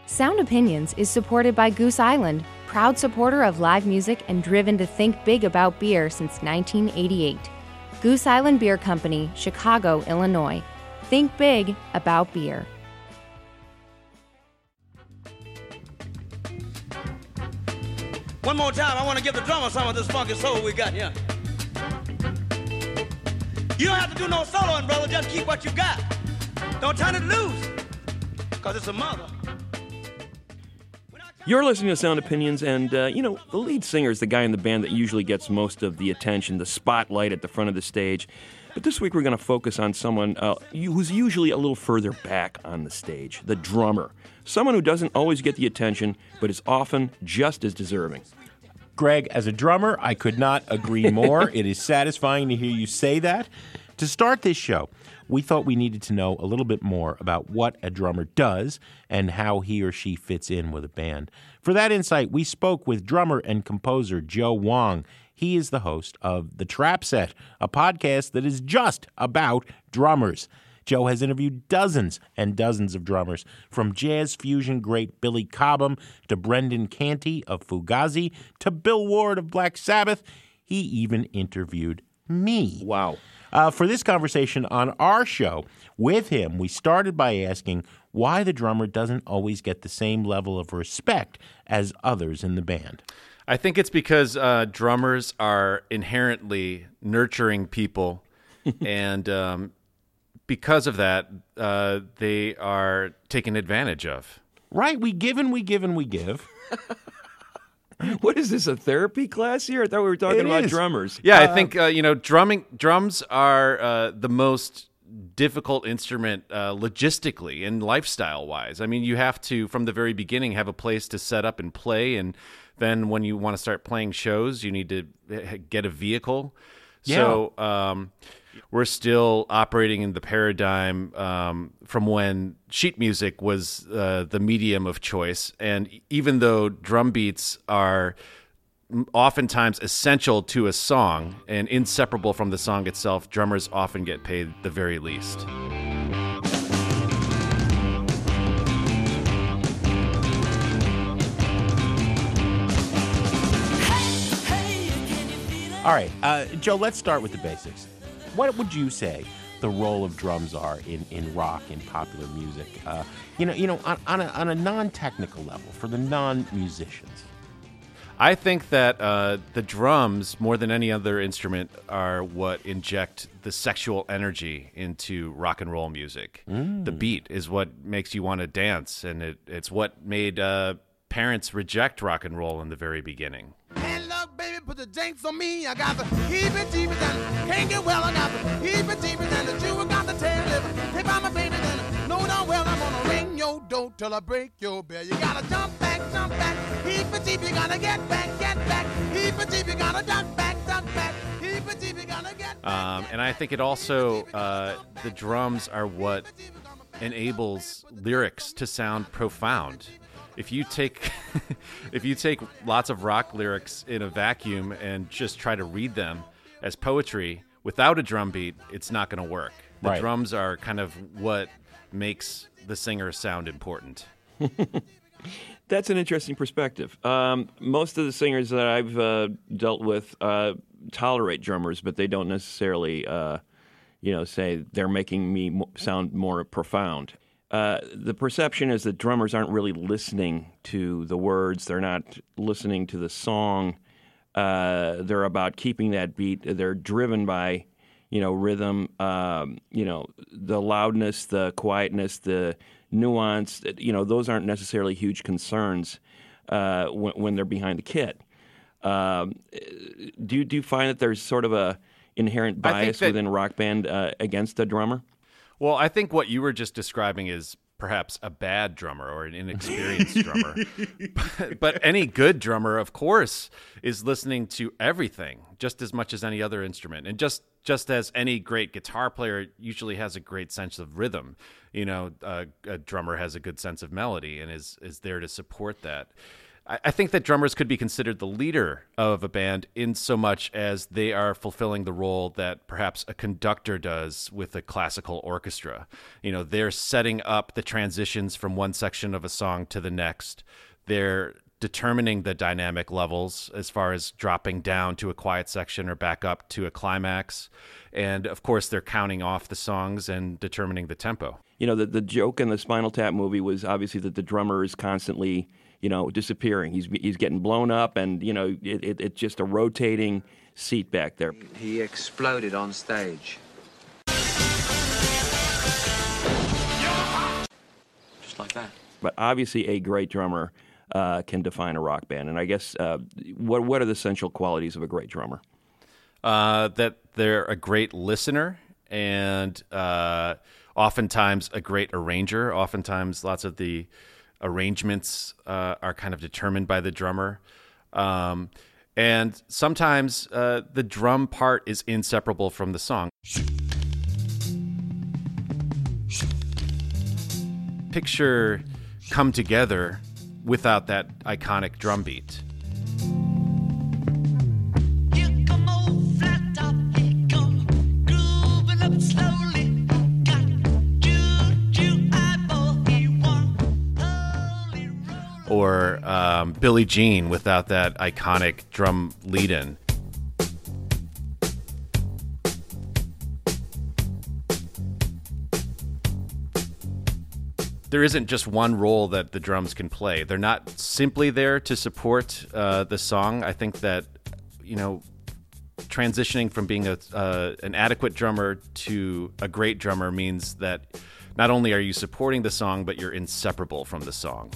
Sound Opinions is supported by Goose Island, proud supporter of live music and driven to think big about beer since 1988. Goose Island Beer Company, Chicago, Illinois. Think big about beer. One more time, I want to give the drummer some of this funky soul we got here. You don't have to do no soloing, brother. Just keep what you got. Don't turn it loose, because it's a mother. You're listening to Sound Opinions, and, the lead singer is the guy in the band that usually gets most of the attention, the spotlight at the front of the stage. But this week we're going to focus on someone who's usually a little further back on the stage, the drummer. Someone who doesn't always get the attention, but is often just as deserving. Greg, as a drummer, I could not agree more. It is satisfying to hear you say that. To start this show, we thought we needed to know a little bit more about what a drummer does and how he or she fits in with a band. For that insight, we spoke with drummer and composer Joe Wong. He is the host of The Trap Set, a podcast that is just about drummers. Joe has interviewed dozens and dozens of drummers, from jazz fusion great Billy Cobham to Brendan Canty of Fugazi to Bill Ward of Black Sabbath. He even interviewed me. Wow. For this conversation on our show with him, we started by asking why the drummer doesn't always get the same level of respect as others in the band. I think it's because drummers are inherently nurturing people, and because of that, they are taken advantage of. Right, we give and we give and we give. What is this, a therapy class here? I thought we were talking about drummers. Yeah, I think drums are the most difficult instrument logistically and lifestyle-wise. I mean, you have to, from the very beginning, have a place to set up and play, and then when you want to start playing shows, you need to get a vehicle. Yeah. So we're still operating in the paradigm from when sheet music was the medium of choice. And even though drum beats are oftentimes essential to a song and inseparable from the song itself, drummers often get paid the very least. All right, Joe, let's start with the basics. What would you say the role of drums are in rock and popular music? On a non-technical level for the non-musicians. I think that the drums, more than any other instrument, are what inject the sexual energy into rock and roll music. The beat is what makes you want to dance, and it's what made parents reject rock and roll in the very beginning. Hey, look, baby, put the jinx on me. I got the heebie-jeebies and can't get well. I got the heebie-jeebies and the Jew got the tail liver. Hey, by my baby, then know darn well I'm gonna ring your door till I break your bell. You gotta jump back, heebie-jeebie, gotta get back, heebie-jeebie, gotta duck back, heebie-jeebie, gotta get back. And I think it also, the drums are what enables lyrics to sound profound. If you take lots of rock lyrics in a vacuum and just try to read them as poetry without a drum beat, it's not going to work. The Right. drums are kind of what makes the singer sound important. That's an interesting perspective. Most of the singers that I've dealt with tolerate drummers, but they don't necessarily, say they're making me sound more profound. The perception is that drummers aren't really listening to the words. They're not listening to the song. They're about keeping that beat. They're driven by, rhythm, the loudness, the quietness, the nuance. Those aren't necessarily huge concerns when they're behind the kit. Do you find that there's sort of a inherent bias within rock band against a drummer? Well, I think what you were just describing is perhaps a bad drummer or an inexperienced drummer. But any good drummer, of course, is listening to everything just as much as any other instrument. And just as any great guitar player usually has a great sense of rhythm, a drummer has a good sense of melody and is there to support that. I think that drummers could be considered the leader of a band in so much as they are fulfilling the role that perhaps a conductor does with a classical orchestra. They're setting up the transitions from one section of a song to the next. They're determining the dynamic levels as far as dropping down to a quiet section or back up to a climax. And of course, they're counting off the songs and determining the tempo. The joke in the Spinal Tap movie was obviously that the drummer is constantly disappearing. He's getting blown up, and it's just a rotating seat back there. He exploded on stage. Just like that. But obviously, a great drummer can define a rock band. And I guess what are the essential qualities of a great drummer? That they're a great listener, and oftentimes a great arranger. Oftentimes, lots of the arrangements are kind of determined by the drummer. And sometimes the drum part is inseparable from the song. Picture Come Together without that iconic drum beat. Or Billie Jean without that iconic drum lead-in. There isn't just one role that the drums can play. They're not simply there to support the song. I think that, transitioning from being an adequate drummer to a great drummer means that not only are you supporting the song, but you're inseparable from the song.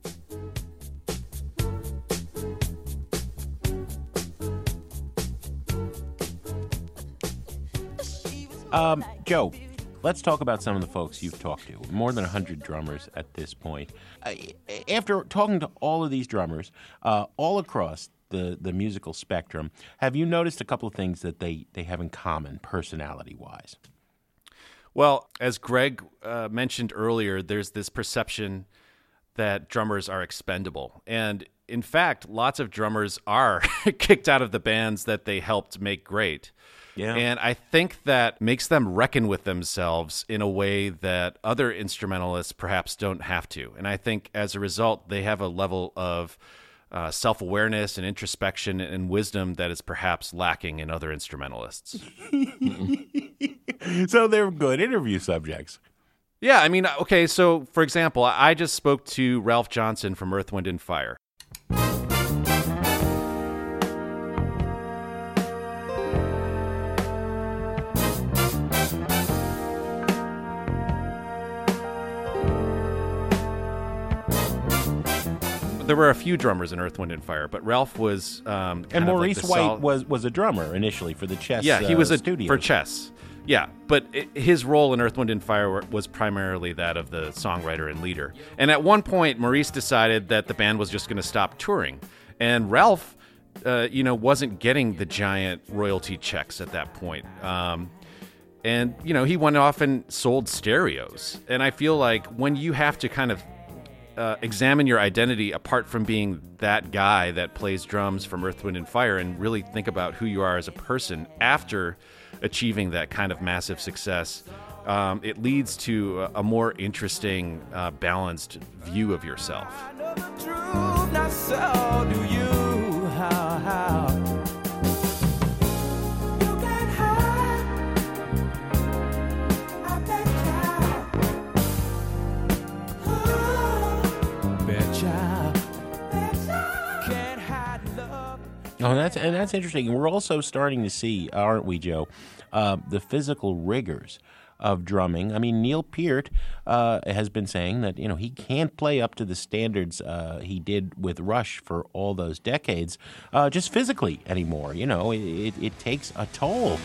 Joe, let's talk about some of the folks you've talked to. More than 100 drummers at this point. After talking to all of these drummers, all across the musical spectrum, have you noticed a couple of things that they have in common, personality-wise? Well, as Greg mentioned earlier, there's this perception that drummers are expendable. And in fact, lots of drummers are kicked out of the bands that they helped make great. Yeah. And I think that makes them reckon with themselves in a way that other instrumentalists perhaps don't have to. And I think as a result, they have a level of self-awareness and introspection and wisdom that is perhaps lacking in other instrumentalists. So they're good interview subjects. Yeah, I mean, okay, so for example, I just spoke to Ralph Johnson from Earth, Wind & Fire. There were a few drummers in Earth, Wind & Fire, but Ralph was and Maurice White was a drummer initially for the Chess. Yeah, he was studio for Chess. Yeah, but his role in Earth, Wind & Fire was primarily that of the songwriter and leader. And at one point, Maurice decided that the band was just going to stop touring, and Ralph, wasn't getting the giant royalty checks at that point. And he went off and sold stereos. And I feel like when you have to kind of examine your identity apart from being that guy that plays drums from Earth, Wind & Fire and really think about who you are as a person after achieving that kind of massive success, it leads to a more interesting, balanced view of yourself. I know the truth, not so do you. How? You can't hide. I betcha. Can't hide love. Oh, that's interesting. We're also starting to see, aren't we, Joe, the physical rigors of drumming. I mean, Neil Peart has been saying that he can't play up to the standards he did with Rush for all those decades, just physically anymore. It takes a toll.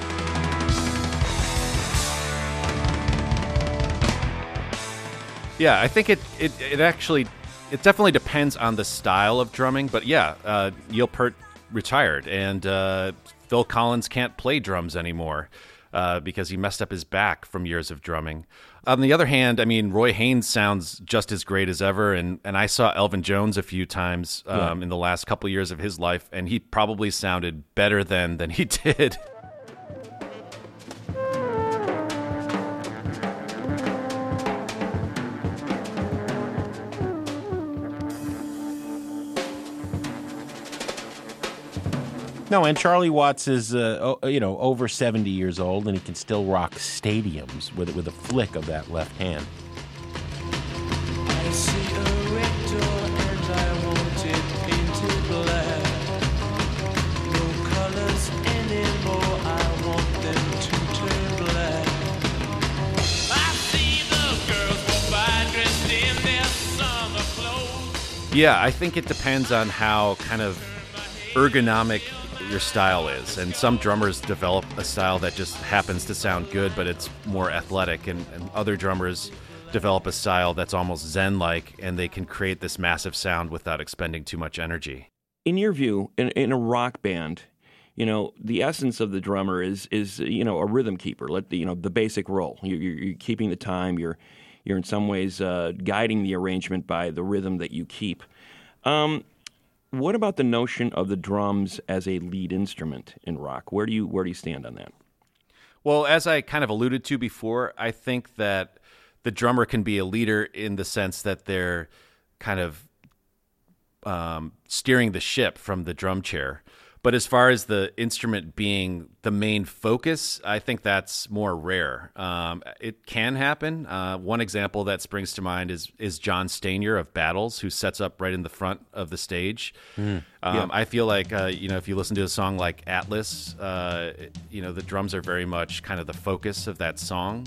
Yeah, I think it definitely depends on the style of drumming. But yeah, Neil Peart retired, and Phil Collins can't play drums anymore because he messed up his back from years of drumming. On the other hand, I mean, Roy Haynes sounds just as great as ever, and I saw Elvin Jones a few times in the last couple of years of his life, and he probably sounded better than he did. No, and Charlie Watts is, over 70 years old, and he can still rock stadiums with a flick of that left hand. I see a red door and I want it painted black. No colors anymore, I want them to turn black. I see the girls go by dressed in their summer clothes. Yeah, I think it depends on how kind of ergonomic your style is, and some drummers develop a style that just happens to sound good, but it's more athletic, and other drummers develop a style that's almost zen-like, and they can create this massive sound without expending too much energy. In your view, in a rock band, the essence of the drummer is a rhythm keeper. The basic role. You're keeping the time. You're in some ways guiding the arrangement by the rhythm that you keep. What about the notion of the drums as a lead instrument in rock? Where do you stand on that? Well, as I kind of alluded to before, I think that the drummer can be a leader in the sense that they're kind of steering the ship from the drum chair. But as far as the instrument being the main focus, I think that's more rare. It can happen. One example that springs to mind is John Stanier of Battles, who sets up right in the front of the stage. I feel like, if you listen to a song like Atlas, the drums are very much kind of the focus of that song.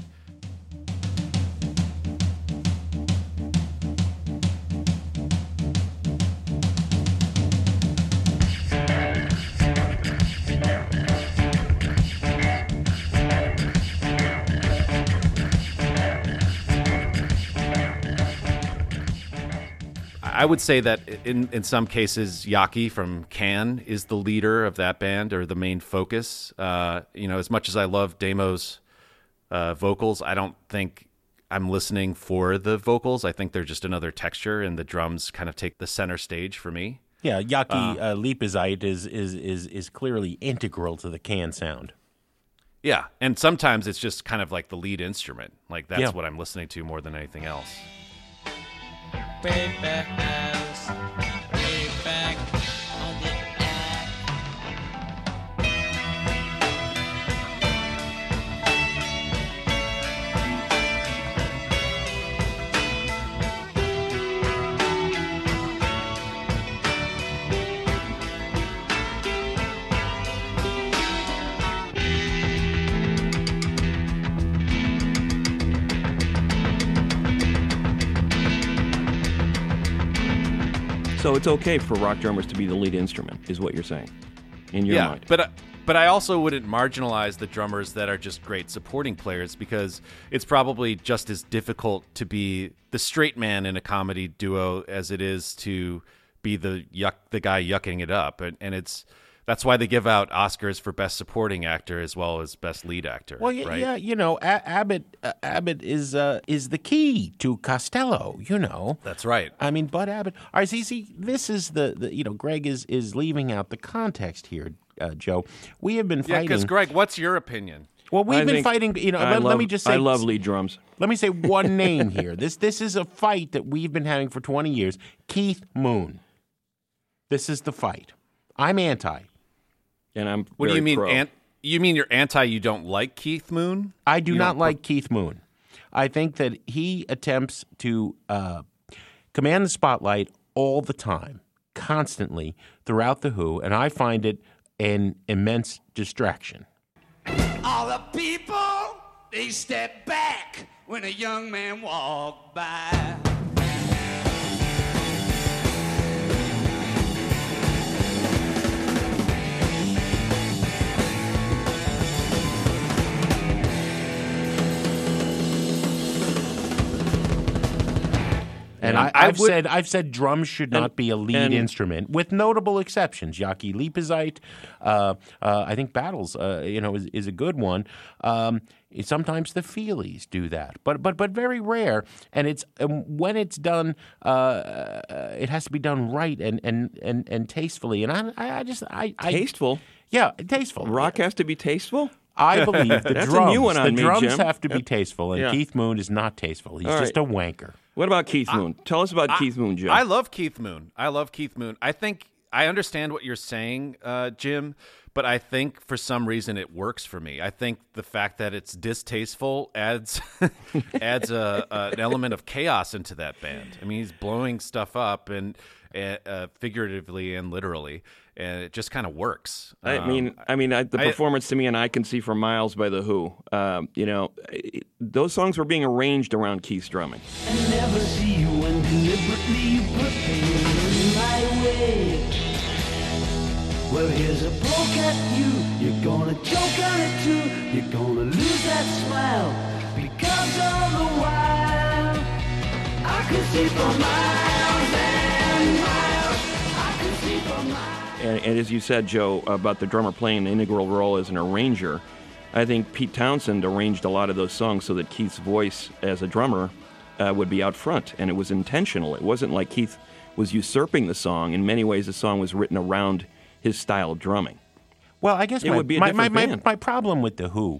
I would say that in some cases, Yaki from Can is the leader of that band, or the main focus. As much as I love Damo's vocals, I don't think I'm listening for the vocals. I think they're just another texture, and the drums kind of take the center stage for me. Yeah, Yaki Liepezeit is clearly integral to the Can sound. Yeah, and sometimes it's just kind of like the lead instrument. Like that's what I'm listening to more than anything else. Way back on the So it's okay for rock drummers to be the lead instrument, is what you're saying, in your mind. But I also wouldn't marginalize the drummers that are just great supporting players, because it's probably just as difficult to be the straight man in a comedy duo as it is to be the guy yucking it up, and that's why they give out Oscars for Best Supporting Actor as well as Best Lead Actor. Well, right? Abbott is the key to Costello. That's right. I mean, Bud Abbott. All right, see, this is the Greg is leaving out the context here, Joe. We have been fighting. Yeah, because Greg, what's your opinion? Well, we've been fighting. Let me just say, I love lead drums. Let me say one name here. This is a fight that we've been having for 20 years. Keith Moon. This is the fight. I'm anti. And I'm What do you mean? pro. You mean you're anti? You don't like Keith Moon? I do not like Keith Moon. I think that he attempts to command the spotlight all the time, constantly, throughout The Who, and I find it an immense distraction. All the people, they step back when a young man walked by. And I've said drums should not be a lead instrument, with notable exceptions. Yaki Liepezeit, I think Battles, is a good one. Sometimes the Feelies do that, but very rare. And it's when it's done, it has to be done right and tastefully. And I tasteful. Yeah, tasteful. Rock has to be tasteful? I believe the That's drums. A new one on the me, drums Jim. have to be tasteful, and Keith Moon is not tasteful. He's just a wanker. What about Keith Moon? Tell us about Keith Moon, Jim. I love Keith Moon. I think I understand what you're saying, Jim, but I think for some reason it works for me. I think the fact that it's distasteful adds an element of chaos into that band. I mean, he's blowing stuff up and figuratively and literally, and it just kind of works. The performance to me, and I Can See for Miles by The Who. Those songs were being arranged around Keith's drumming. I never see you when deliberately you put pain my way. Well, here's a poke at you. You're gonna choke on it too. You're gonna lose that smile because all the while I can see for miles and miles. I can see for miles. And as you said, Joe, about the drummer playing an integral role as an arranger, I think Pete Townsend arranged a lot of those songs so that Keith's voice as a drummer would be out front, and it was intentional. It wasn't like Keith was usurping the song. In many ways, the song was written around his style of drumming. Well, I guess it would be a different band. My problem with The Who,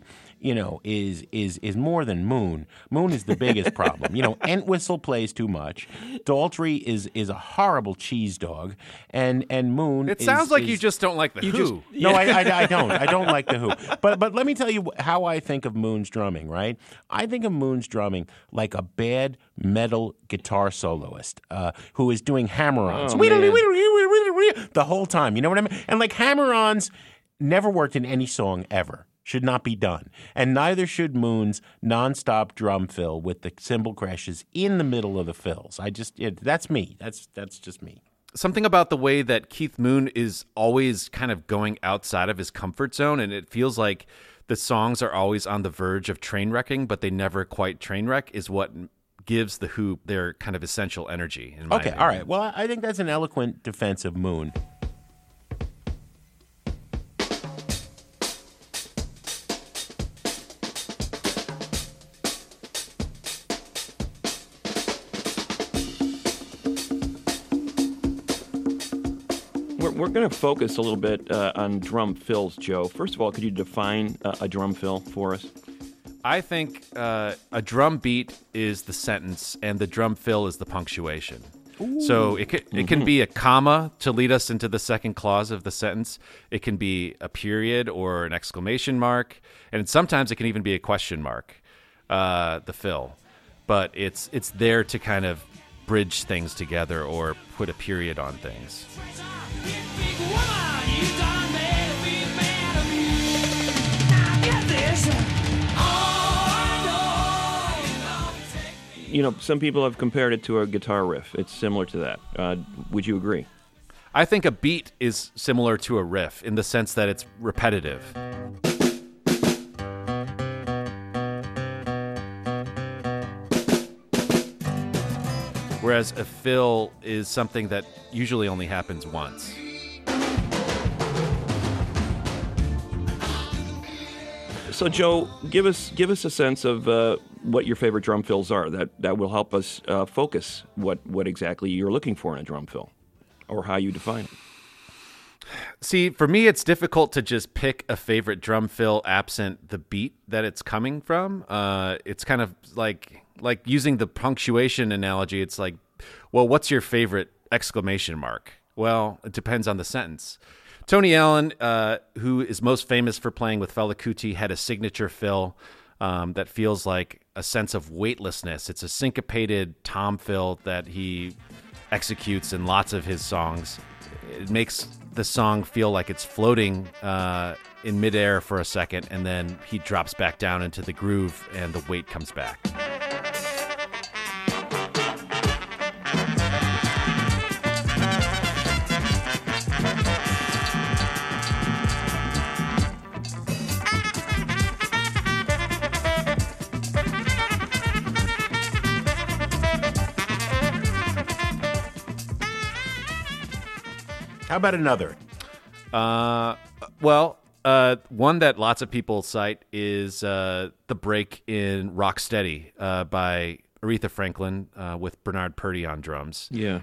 is more than Moon. Moon is the biggest problem. Entwistle plays too much. Daltrey is a horrible cheese dog, and Moon. It sounds like you just don't like The Who. No, I don't. I don't like The Who. But let me tell you how I think of Moon's drumming. Right? I think of Moon's drumming like a bad metal guitar soloist who is doing hammer-ons the whole time. You know what I mean? And like hammer-ons never worked in any song ever. Should not be done. And neither should Moon's nonstop drum fill with the cymbal crashes in the middle of the fills. That's me. That's just me. Something about the way that Keith Moon is always kind of going outside of his comfort zone, and it feels like the songs are always on the verge of train wrecking, but they never quite train wreck, is what gives The Who their kind of essential energy. In my opinion. All right. Well, I think that's an eloquent defense of Moon. We're going to focus a little bit on drum fills, Joe. First of all, could you define a drum fill for us? I think a drum beat is the sentence, and the drum fill is the punctuation. Ooh. So it can be a comma to lead us into the second clause of the sentence. It can be a period or an exclamation mark, and sometimes it can even be a question mark, the fill. But it's there to kind of bridge things together or put a period on things. Some people have compared it to a guitar riff. It's similar to that. Would you agree? I think a beat is similar to a riff in the sense that it's repetitive. Whereas a fill is something that usually only happens once. So, Joe, give us a sense of what your favorite drum fills are. That will help us focus what exactly you're looking for in a drum fill, or how you define it. See, for me, it's difficult to just pick a favorite drum fill absent the beat that it's coming from. It's kind of like using the punctuation analogy. It's like, well, what's your favorite exclamation mark? Well, it depends on the sentence. Tony Allen, who is most famous for playing with Fela Kuti, had a signature fill that feels like a sense of weightlessness. It's a syncopated tom fill that he executes in lots of his songs. It makes the song feel like it's floating in midair for a second, and then he drops back down into the groove and the weight comes back. How about another? One that lots of people cite is the break in Rocksteady by Aretha Franklin with Bernard Purdie on drums. Yeah.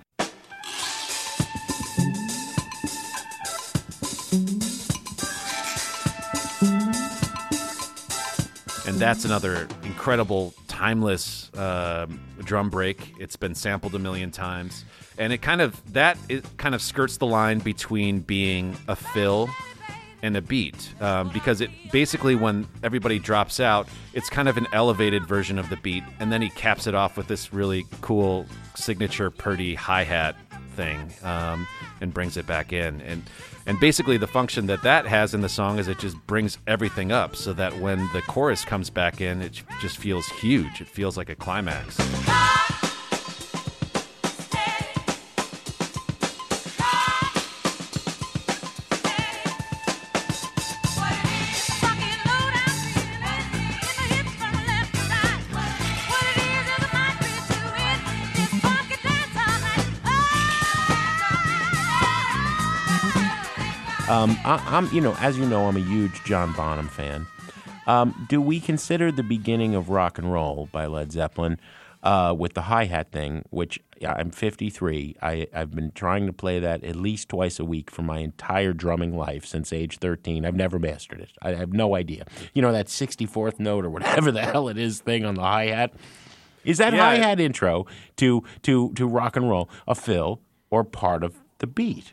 And that's another incredible, timeless drum break. It's been sampled a million times. And it kind of skirts the line between being a fill and a beat, because it basically, when everybody drops out, it's kind of an elevated version of the beat, and then he caps it off with this really cool signature Purdie hi-hat thing, and brings it back in. And basically the function that has in the song is it just brings everything up, so that when the chorus comes back in, it just feels huge. It feels like a climax. As you know, I'm a huge John Bonham fan. Do we consider the beginning of rock and roll by Led Zeppelin with the hi-hat thing, which I'm 53. I've been trying to play that at least twice a week for my entire drumming life since age 13. I've never mastered it. I have no idea. That 64th note or whatever the hell it is thing on the hi-hat. Is that hi-hat intro to rock and roll a fill or part of the beat?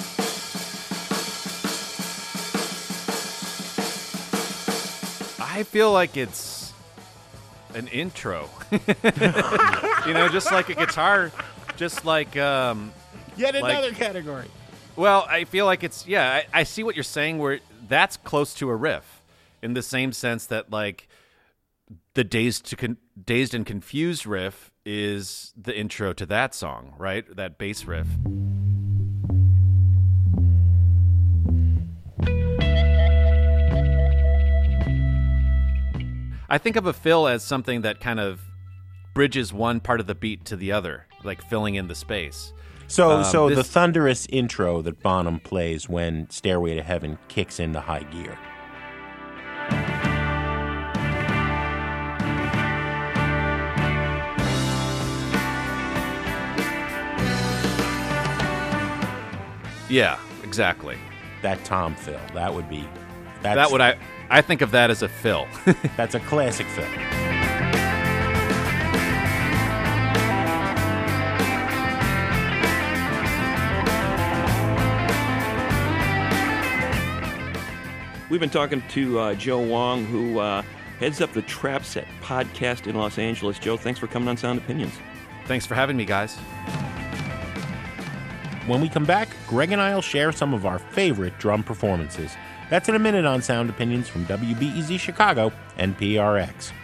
I feel like it's an intro. Just like a guitar, just like yet another category. Well, I feel like it's I see what you're saying, where that's close to a riff, in the same sense that like the Dazed and Confused riff is the intro to that song, right? That bass riff. I think of a fill as something that kind of bridges one part of the beat to the other, like filling in the space. So the thunderous intro that Bonham plays when Stairway to Heaven kicks into high gear. Yeah, exactly. That tom fill, that would be... I think of that as a fill. That's a classic fill. We've been talking to Joe Wong, who heads up the Trap Set podcast in Los Angeles. Joe, thanks for coming on Sound Opinions. Thanks for having me, guys. When we come back, Greg and I will share some of our favorite drum performances. That's in a minute on Sound Opinions from WBEZ Chicago and PRX.